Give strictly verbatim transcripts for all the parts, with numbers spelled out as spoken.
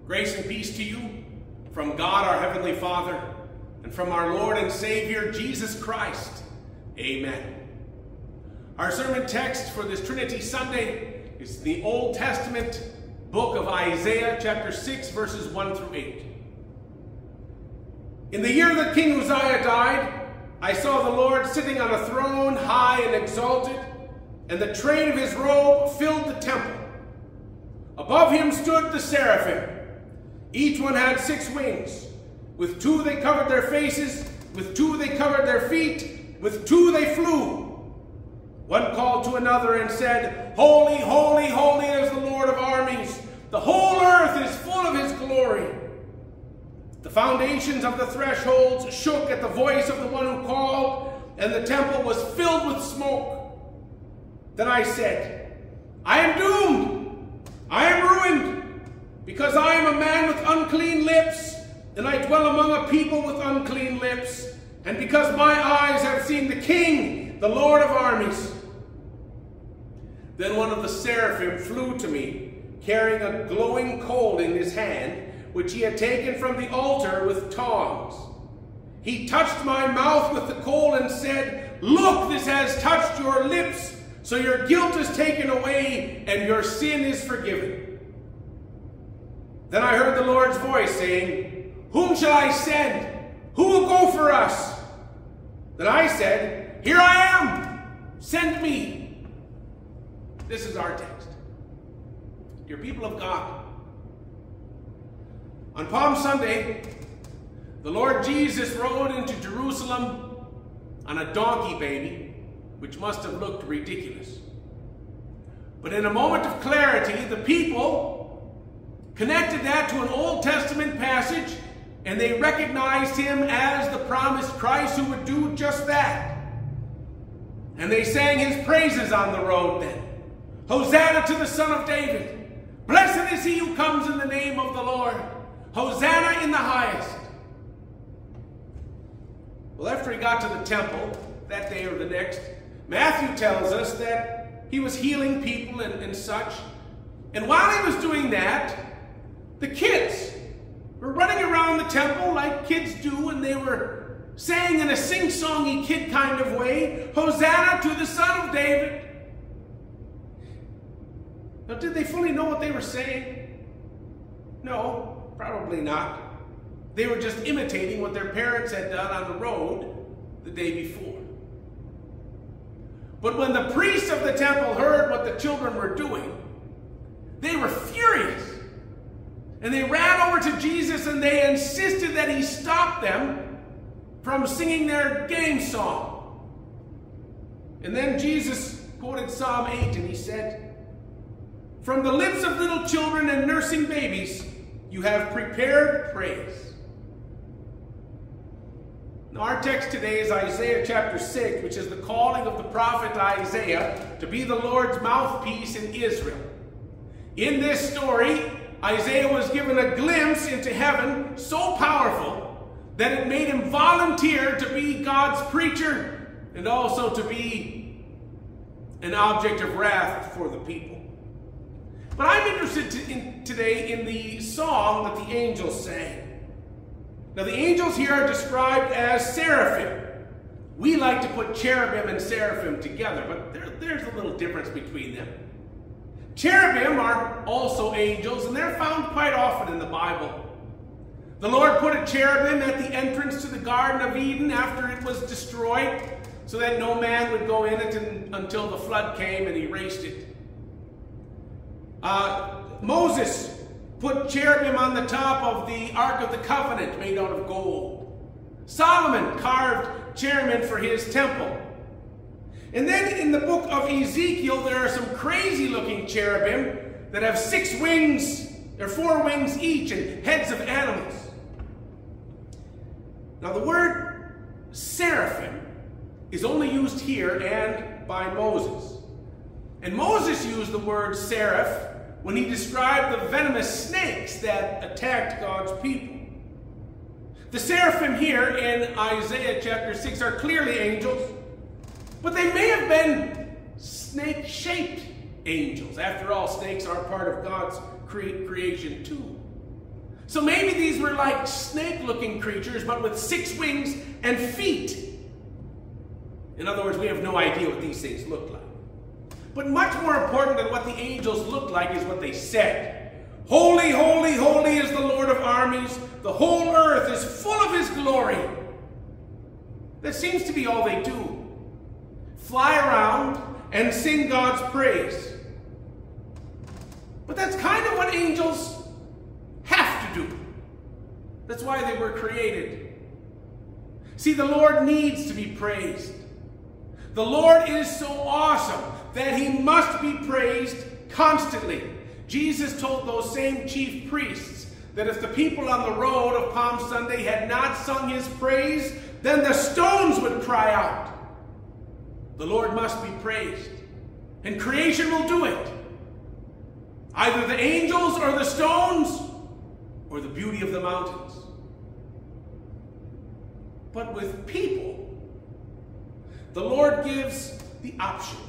Grace and peace to you from God our Heavenly Father and from our Lord and Savior Jesus Christ. Amen. Our sermon text for this Trinity Sunday is the Old Testament book of Isaiah, chapter six, verses one through eight. In the year that King Uzziah died, I saw the Lord sitting on a throne high and exalted, and the train of his robe filled the temple. Above him stood the seraphim. Each one had six wings. With two they covered their faces, with two they covered their feet, with two they flew. One called to another and said, Holy, holy, holy is the Lord of armies. The whole earth is full of his glory. The foundations of the thresholds shook at the voice of the one who called, and the temple was filled with smoke. Then I said, I am doomed. I am ruined, because I am a man with unclean lips, and I dwell among a people with unclean lips, and because my eyes have seen the King, the Lord of armies. Then one of the seraphim flew to me, carrying a glowing coal in his hand, which he had taken from the altar with tongs. He touched my mouth with the coal and said, Look, this has touched your lips, so your guilt is taken away and your sin is forgiven. Then I heard the Lord's voice saying, Whom shall I send? Who will go for us? Then I said, Here I am, send me. This is our text. Dear people of God, on Palm Sunday, the Lord Jesus rode into Jerusalem on a donkey baby, which must have looked ridiculous. But in a moment of clarity, the people connected that to an Old Testament passage, and they recognized him as the promised Christ who would do just that. And they sang his praises on the road then. Hosanna to the Son of David. Blessed is he who comes in the name of the Lord. Hosanna in the highest. Well, after he got to the temple, that day or the next, Matthew tells us that he was healing people and, and such. And while he was doing that, the kids were running around the temple like kids do, and they were saying in a sing-songy kid kind of way, Hosanna to the Son of David. Now, did they fully know what they were saying? No, probably not. They were just imitating what their parents had done on the road the day before. But when the priests of the temple heard what the children were doing, they were furious. And they ran over to Jesus and they insisted that he stop them from singing their game song. And then Jesus quoted Psalm eight and he said, From the lips of little children and nursing babies, you have prepared praise. Now, our text today is Isaiah chapter six, which is the calling of the prophet Isaiah to be the Lord's mouthpiece in Israel. In this story, Isaiah was given a glimpse into heaven so powerful that it made him volunteer to be God's preacher and also to be an object of wrath for the people. But I'm interested to, in, today in the song that the angels sang. Now, the angels here are described as seraphim. We like to put cherubim and seraphim together, but there, there's a little difference between them. Cherubim are also angels, and they're found quite often in the Bible. The Lord put a cherubim at the entrance to the Garden of Eden after it was destroyed, so that no man would go in it and, until the flood came and erased it. Uh, Moses put cherubim on the top of the Ark of the Covenant made out of gold. Solomon carved cherubim for his temple. And then in the book of Ezekiel, there are some crazy-looking cherubim that have six wings, or four wings each, and heads of animals. Now, the word seraphim is only used here and by Moses. And Moses used the word seraph when he described the venomous snakes that attacked God's people. The seraphim here in Isaiah chapter six are clearly angels, but they may have been snake-shaped angels. After all, snakes are part of God's cre- creation too. So maybe these were like snake-looking creatures, but with six wings and feet. In other words, we have no idea what these things look like. But much more important than what the angels looked like is what they said. Holy, holy, holy is the Lord of armies. The whole earth is full of his glory. That seems to be all they do. Fly around and sing God's praise. But that's kind of what angels have to do. That's why they were created. See, the Lord needs to be praised. The Lord is so awesome that he must be praised constantly. Jesus told those same chief priests that if the people on the road of Palm Sunday had not sung his praise, then the stones would cry out. The Lord must be praised, and creation will do it. Either the angels or the stones, or the beauty of the mountains. But with people, the Lord gives the option.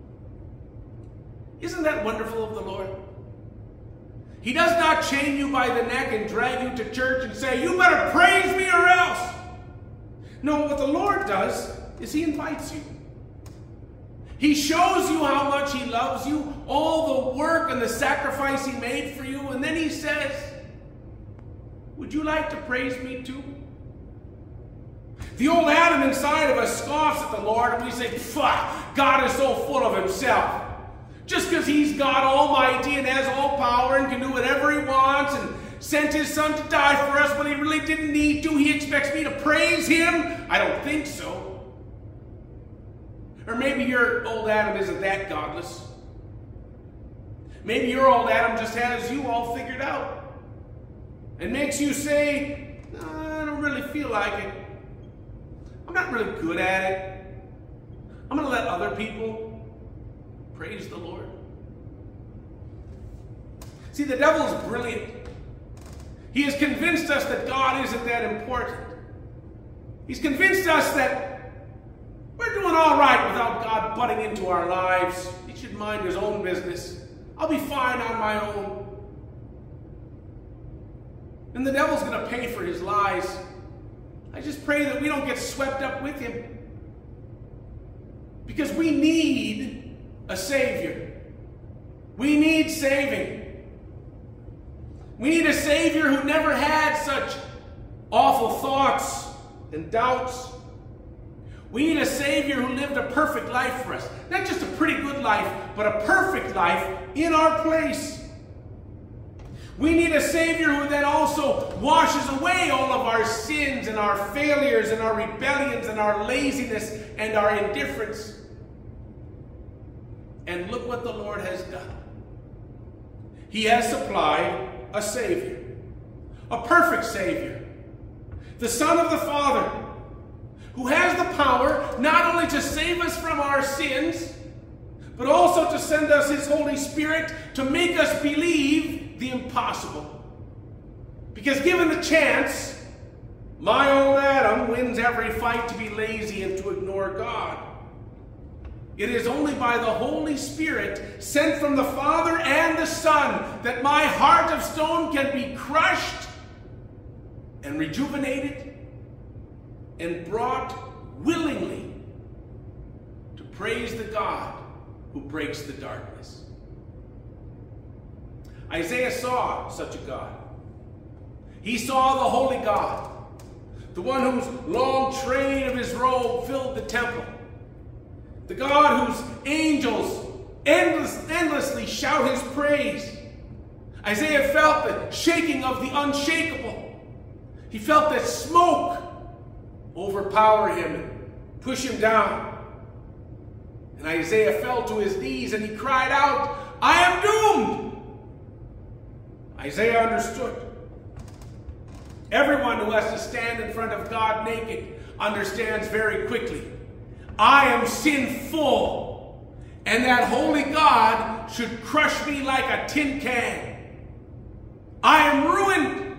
Isn't that wonderful of the Lord? He does not chain you by the neck and drag you to church and say, you better praise me or else. No, what the Lord does is he invites you. He shows you how much he loves you, all the work and the sacrifice he made for you, and then he says, would you like to praise me too? The old Adam inside of us scoffs at the Lord, and we say, "Fuck, God is so full of himself. Just because he's God Almighty and has all power and can do whatever he wants and sent his son to die for us when he really didn't need to, he expects me to praise him? I don't think so." Or maybe your old Adam isn't that godless. Maybe your old Adam just has you all figured out and makes you say, no, I don't really feel like it. I'm not really good at it. I'm going to let other people praise the Lord. See, the devil is brilliant. He has convinced us that God isn't that important. He's convinced us that we're doing all right without God butting into our lives. He should mind his own business. I'll be fine on my own. And the devil's going to pay for his lies. I just pray that we don't get swept up with him. Because we need a Savior. We need saving. We need a Savior who never had such awful thoughts and doubts. We need a Savior who lived a perfect life for us. Not just a pretty good life, but a perfect life in our place. We need a Savior who then also washes away all of our sins and our failures and our rebellions and our laziness and our indifference. And look what the Lord has done. He has supplied a Savior, a perfect Savior, the Son of the Father, who has the power not only to save us from our sins, but also to send us his Holy Spirit to make us believe the impossible. Because given the chance, my old Adam wins every fight to be lazy and to ignore God. It is only by the Holy Spirit sent from the Father and the Son that my heart of stone can be crushed and rejuvenated and brought willingly to praise the God who breaks the darkness. Isaiah saw such a God. He saw the holy God, the one whose long train of his robe filled the temple, the God whose angels endless, endlessly shout his praise. Isaiah felt the shaking of the unshakable. He felt that smoke overpower him and push him down. And Isaiah fell to his knees and he cried out, "I am doomed." Isaiah understood. Everyone who has to stand in front of God naked understands very quickly, I am sinful, and that holy God should crush me like a tin can. I am ruined.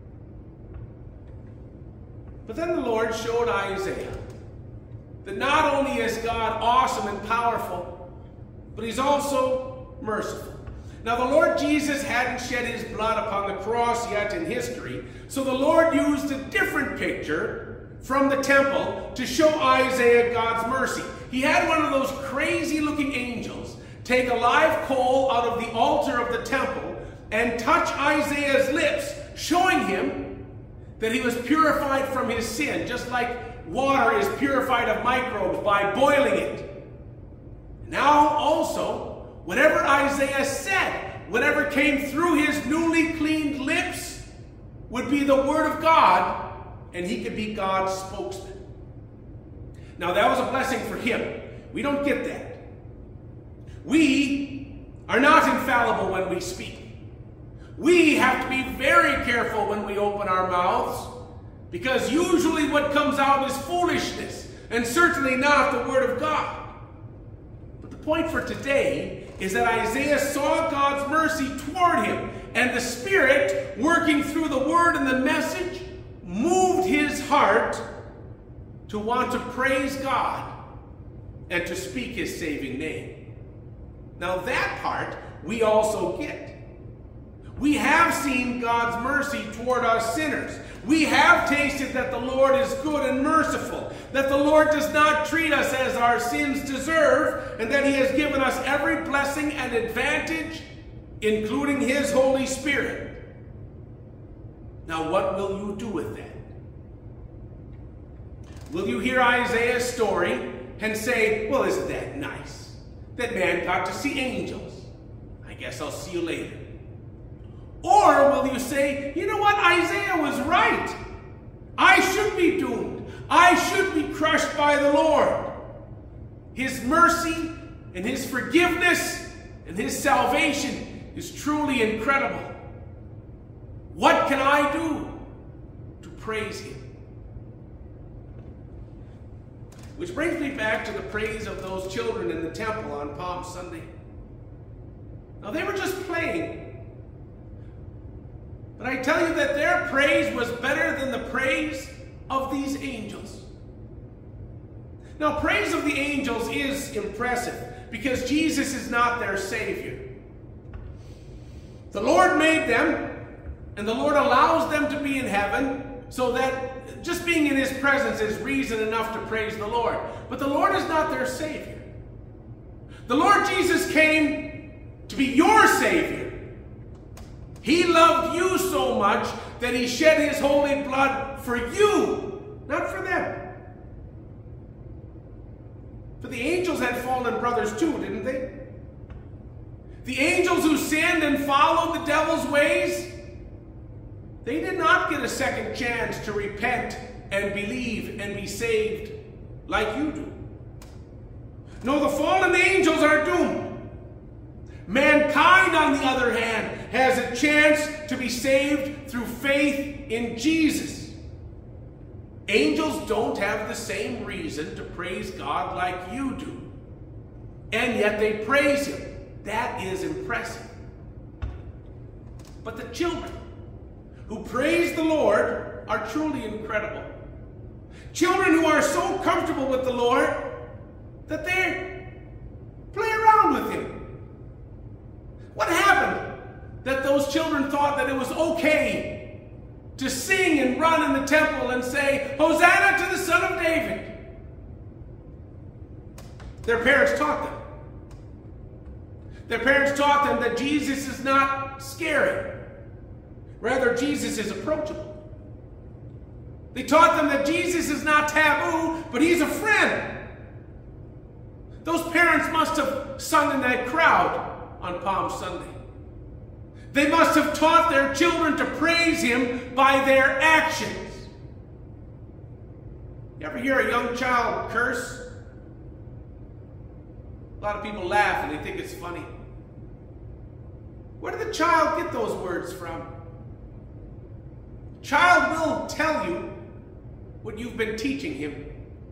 But then the Lord showed Isaiah that not only is God awesome and powerful, but he's also merciful. Now the Lord Jesus hadn't shed his blood upon the cross yet in history, so the Lord used a different picture from the temple to show Isaiah God's mercy. He had one of those crazy looking angels take a live coal out of the altar of the temple and touch Isaiah's lips, showing him that he was purified from his sin, just like water is purified of microbes by boiling it. Now also, whatever Isaiah said, whatever came through his newly cleaned lips, would be the word of God, and he could be God's spokesman. Now that was a blessing for him. We don't get that. We are not infallible when we speak. We have to be very careful when we open our mouths, because usually what comes out is foolishness, and certainly not the word of God. But the point for today is that Isaiah saw God's mercy toward him, and the Spirit, working through the word and the message, moved his heart to want to praise God and to speak his saving name. Now that part we also get. We have seen God's mercy toward us sinners. We have tasted that the Lord is good and merciful, that the Lord does not treat us as our sins deserve, and that he has given us every blessing and advantage, including his Holy Spirit. Now what will you do with that? Will you hear Isaiah's story and say, well, isn't that nice? That man got to see angels. I guess I'll see you later. Or will you say, you know what, Isaiah was right. I should be doomed. I should be crushed by the Lord. His mercy and his forgiveness and his salvation is truly incredible. What can I do to praise him? Which brings me back to the praise of those children in the temple on Palm Sunday. Now they were just playing. But I tell you that their praise was better than the praise of these angels. Now, praise of the angels is impressive because Jesus is not their Savior. The Lord made them, and the Lord allows them to be in heaven so that just being in his presence is reason enough to praise the Lord. But the Lord is not their Savior. The Lord Jesus came to be your Savior. He loved you so much that he shed his holy blood for you, not for them. For the angels had fallen brothers too, didn't they? The angels who sinned and followed the devil's ways, they did not get a second chance to repent and believe and be saved like you do. No, the fallen angels are doomed. Mankind, on the other hand, has a chance to be saved through faith in Jesus. Angels don't have the same reason to praise God like you do. And yet they praise him. That is impressive. But the children who praise the Lord are truly incredible. Children who are so comfortable with the Lord that they play around with him. What happened that those children thought that it was okay to sing and run in the temple and say, Hosanna to the Son of David? Their parents taught them. Their parents taught them that Jesus is not scary. Rather, Jesus is approachable. They taught them that Jesus is not taboo, but he's a friend. Those parents must have sung in that crowd on Palm Sunday. They must have taught their children to praise him by their actions. You ever hear a young child curse? A lot of people laugh and they think it's funny. Where did the child get those words from? Child will tell you what you've been teaching him.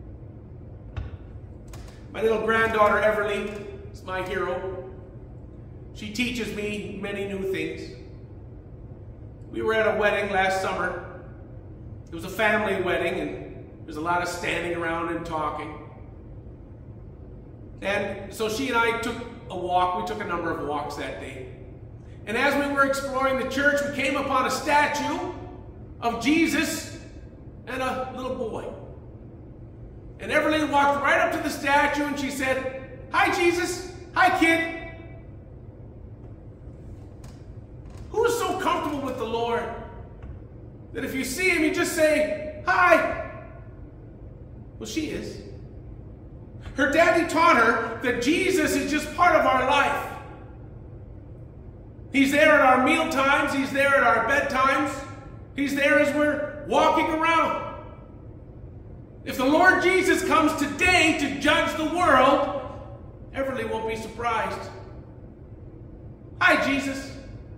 My little granddaughter Everly is my hero. She teaches me many new things. We were at a wedding last summer. It was a family wedding, and there's a lot of standing around and talking. And so she and I took a walk. We took a number of walks that day. And as we were exploring the church, we came upon a statue of Jesus and a little boy. And Everly walked right up to the statue and she said, "Hi, Jesus. Hi, kid." Who is so comfortable with the Lord that if you see him, you just say, "Hi"? Well, she is. Her daddy taught her that Jesus is just part of our life. He's there at our meal times. He's there at our bedtimes. He's there as we're walking around. If the Lord Jesus comes today to judge the world, Everly won't be surprised. "Hi, Jesus."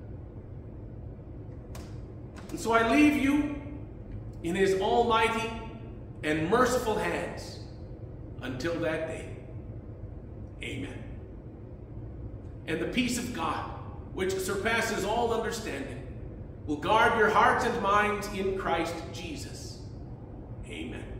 And so I leave you in his almighty and merciful hands until that day. Amen. And the peace of God, which surpasses all understanding, will guard your hearts and minds in Christ Jesus. Amen.